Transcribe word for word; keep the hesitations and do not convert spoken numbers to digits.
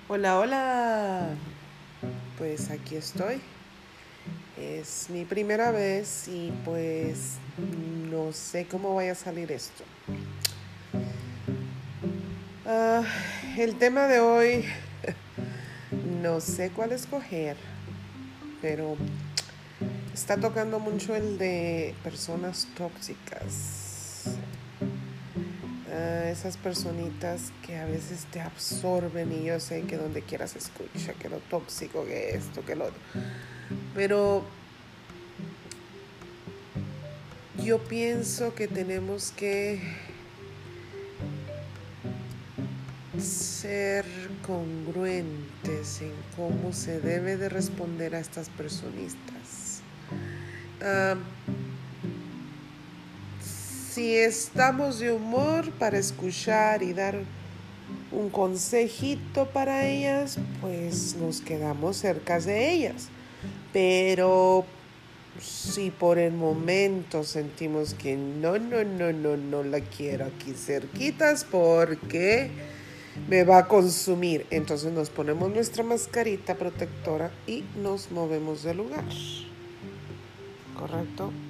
Hola, hola. Pues aquí estoy. Es mi primera vez y pues no sé cómo vaya a salir esto. Ah, el tema de hoy, no sé cuál escoger, pero está tocando mucho el de personas tóxicas. Ah, esas personitas que a veces te absorben y yo sé que donde quieras escucha que lo tóxico, que esto, que lo otro. Pero yo pienso que tenemos que ser congruentes en cómo se debe de responder a estas personistas. Ah, si estamos de humor para escuchar y dar un consejito para ellas, pues nos quedamos cerca de ellas. Pero si por el momento sentimos que no, no, no, no, no la quiero aquí cerquitas porque me va a consumir, entonces nos ponemos nuestra mascarita protectora y nos movemos del lugar. ¿Correcto?